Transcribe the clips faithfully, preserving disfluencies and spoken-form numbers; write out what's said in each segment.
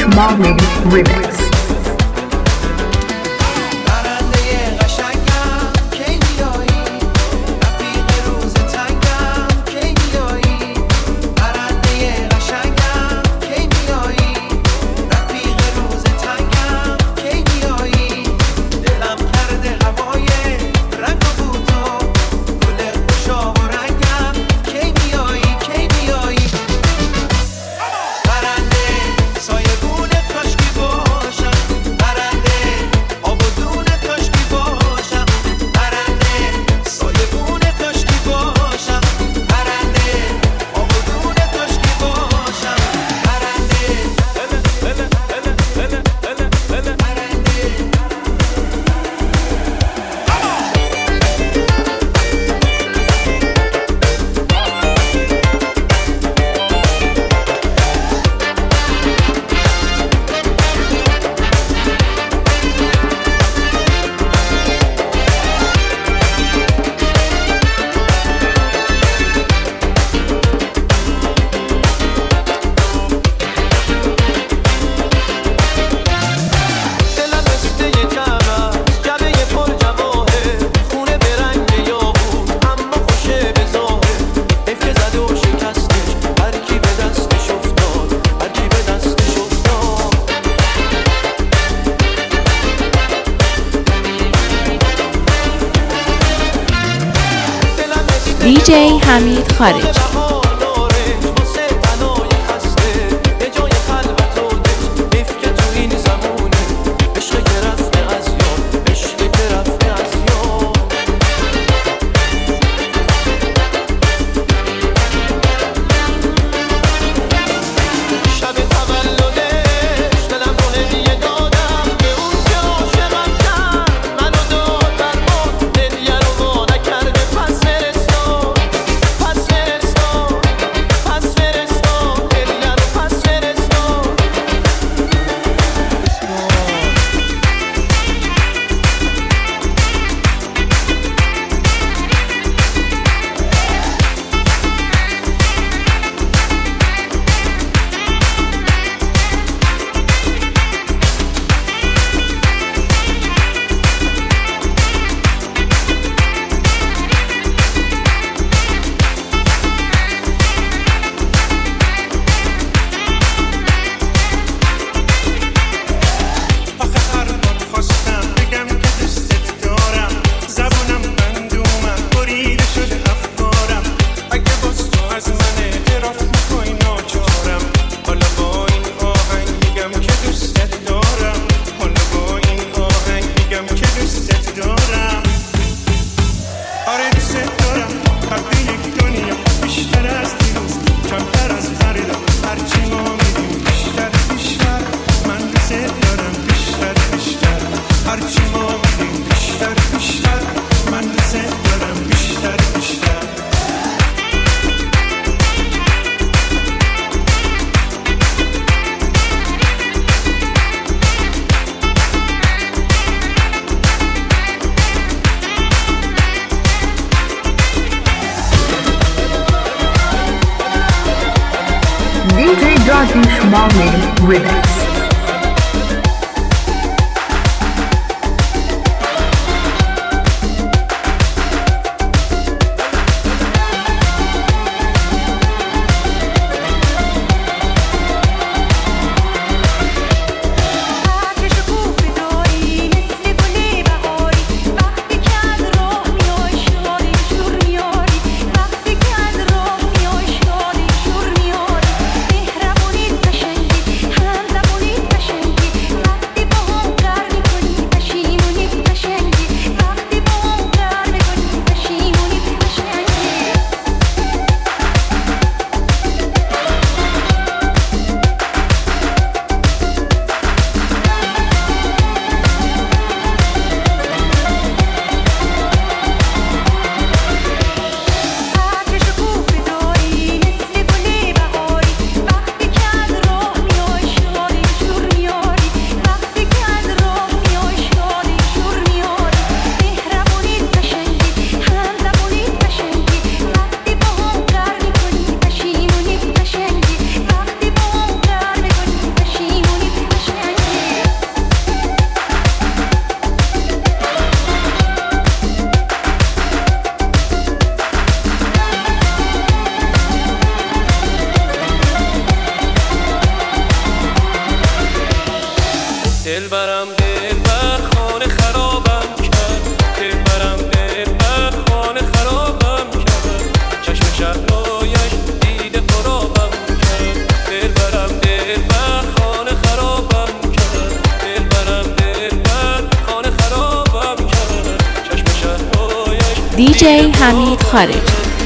Jagdish Marlin Remix. دی جی حمید خارجی. دی جی Jagdish Marlin Remix. همزبونی دیجی حمید خارجی.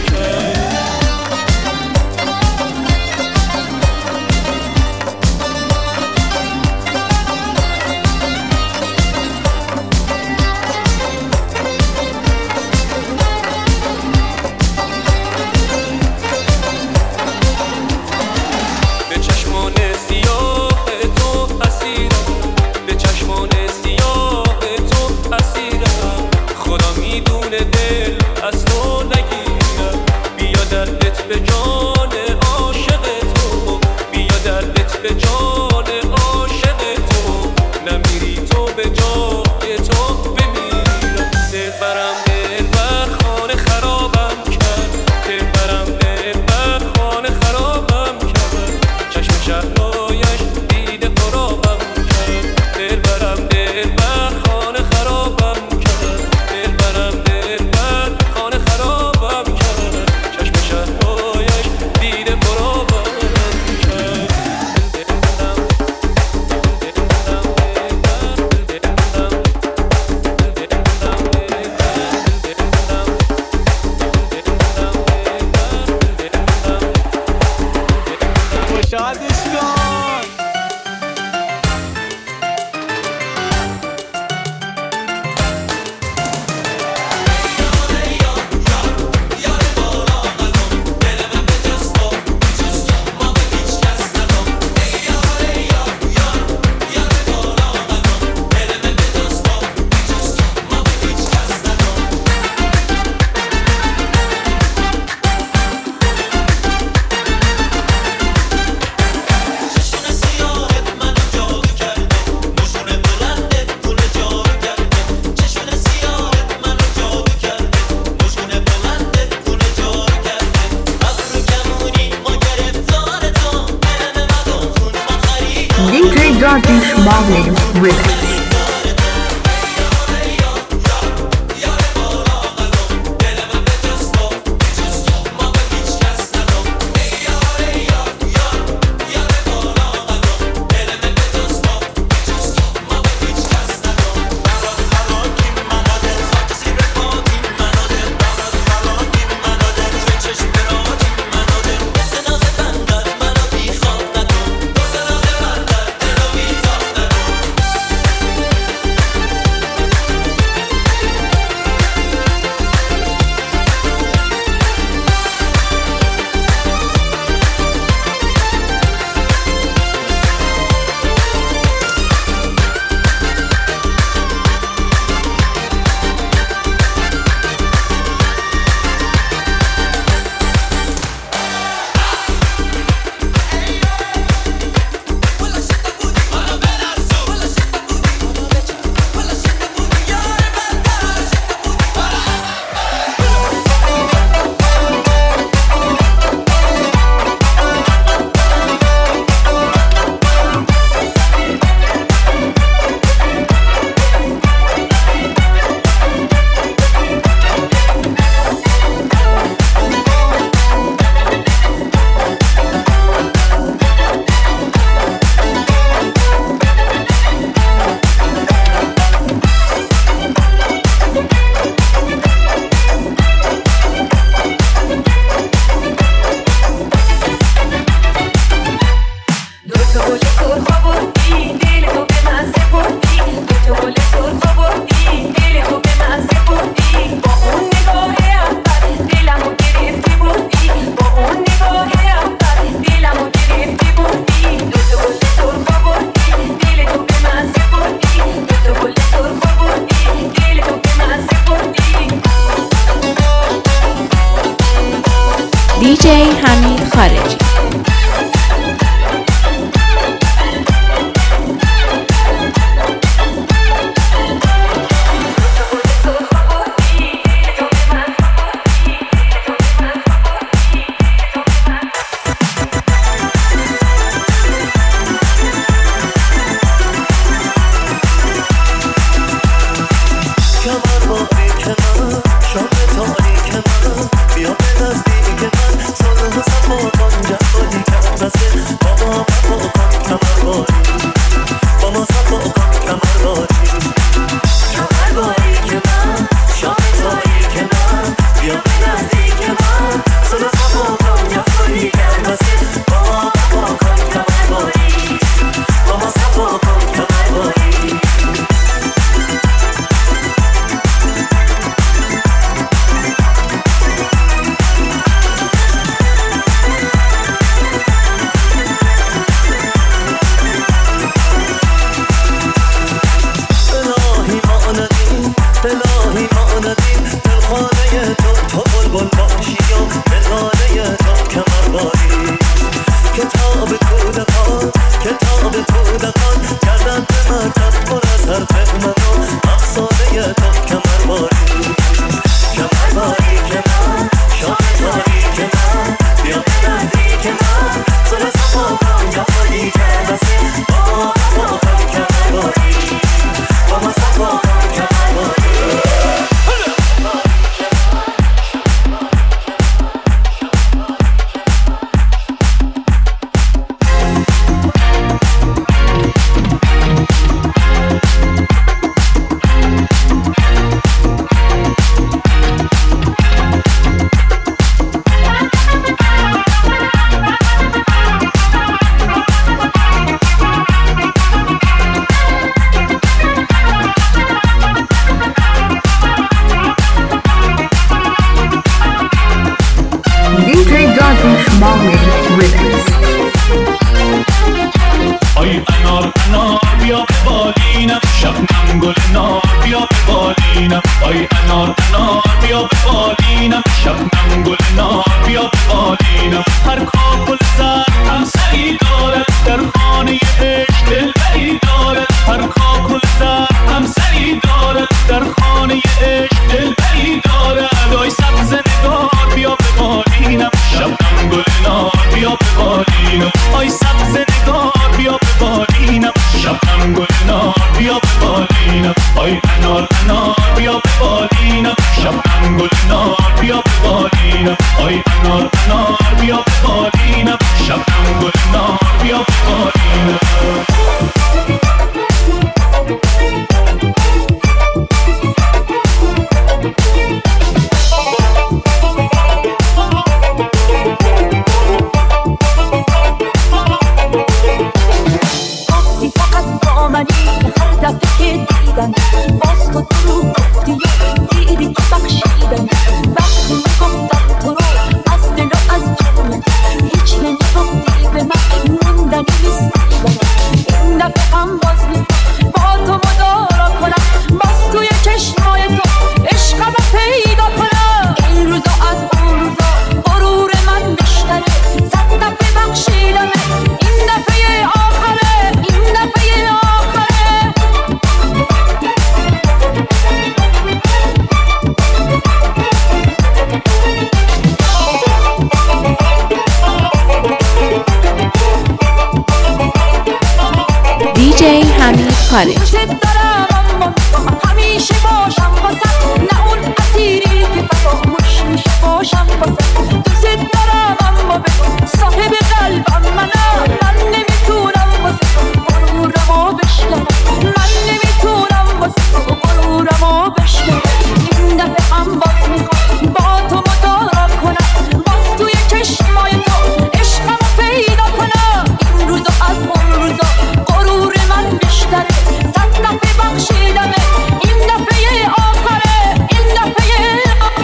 دیجی داریوش ماهریم ریمیکس. دیجی حمید خارجی. بیا به نزدیک من سازه و صفا کن جمع انار انار بیا ببالینم، شبنم گل نار بیا ببالینم. گفتی فقط با منی هر دفعه که دیدم، باز تو درو گفتی و دیدی که بخشیدم. وقتی میگفتم تو رو از دل و از جونم، هیچ نمیگفتی به من موندنی نیستی. این دفعه هم باز میخوام با تو مدارا کنم، باز توی چشمای تو عشقم رو پیدا کنم. این روزا از اون روزا غرور من بیشتره، صد دفعه بخشیدمه، این دفعه آخره، این دفعه آخره. دیجی حمید خارجی. دوست دارم اما همیشه باشم واسه، نه اون اسیری که فراموش میشه باشم واسه. دوست دارم اما بگو صاحب قلبم منم، من نمیتونم واسه تو غرورمو بشکنم، من نمیتونم واسه تو غرورمو بشکنم. این دفعه هم باز میخوام با تو مدارا کنم، باز توی چشمای تو عشقم رو پیدا کنم. این روزا از اون روزا غرور من بیشتره، صد دفعه بخشیدمه، این دفعه آخره، این دفعه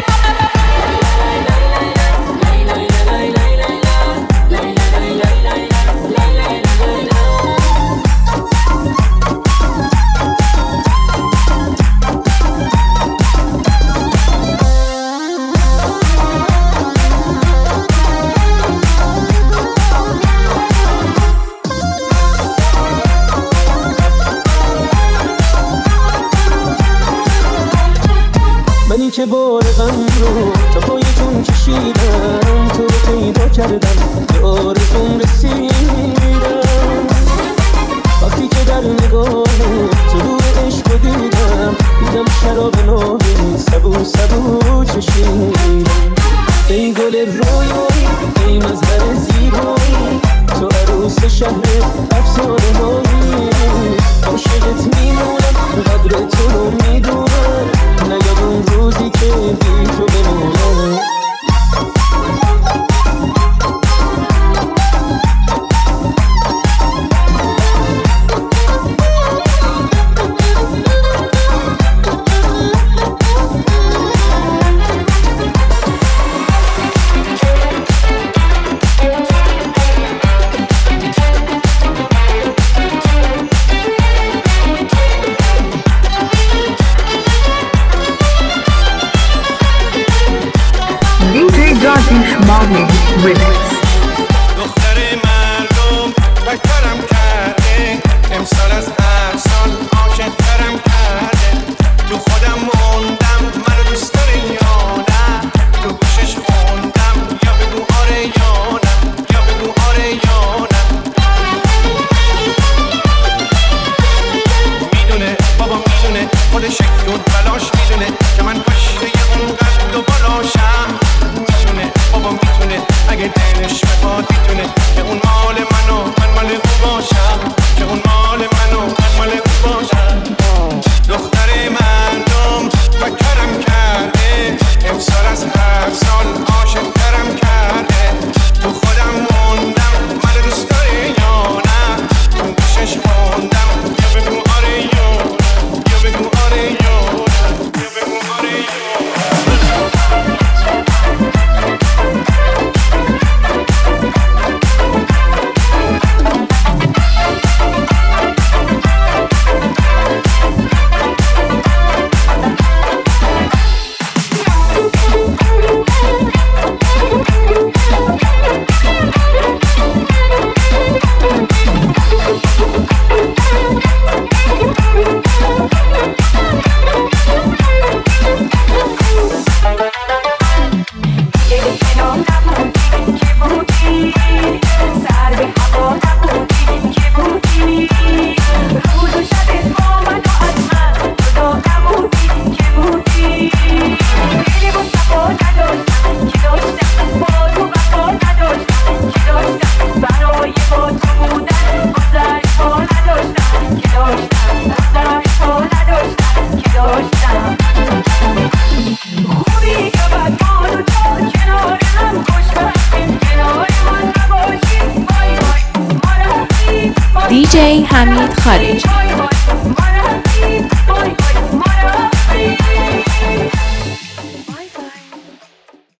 منی که بار غم رو تا پای جون کشیدم، تو رو پیدا کردم به آرزوم رسیدم. وقتی که در نگاه تو روی عشق رو دیدم، دیدم شراب نابی سبو سبو چشیدم. ای گل رویایی ای مظهر زیبایی، تو عروس شهر افسانه هایی. عاشقت میمونم قدر تو رو میدونم، نیام اون روزی که بی تو بمونم. دیجی داریوش ماوی ریمیکس. دختر مردم بکرم کرده، امسال از هر سال عاشق‌ترم کرده. تو خودم موندم منو دوست داره یا نه، تو گوشش خوندم یا بگو آره یا نه، یا بگو آره یا نه. میدونه بابا میدونه خودش دون بلاش میدونه که من کاشته اون قد و بالاشم. میتونه بابا میتونه اگه دلش دی جی حمید خارجی.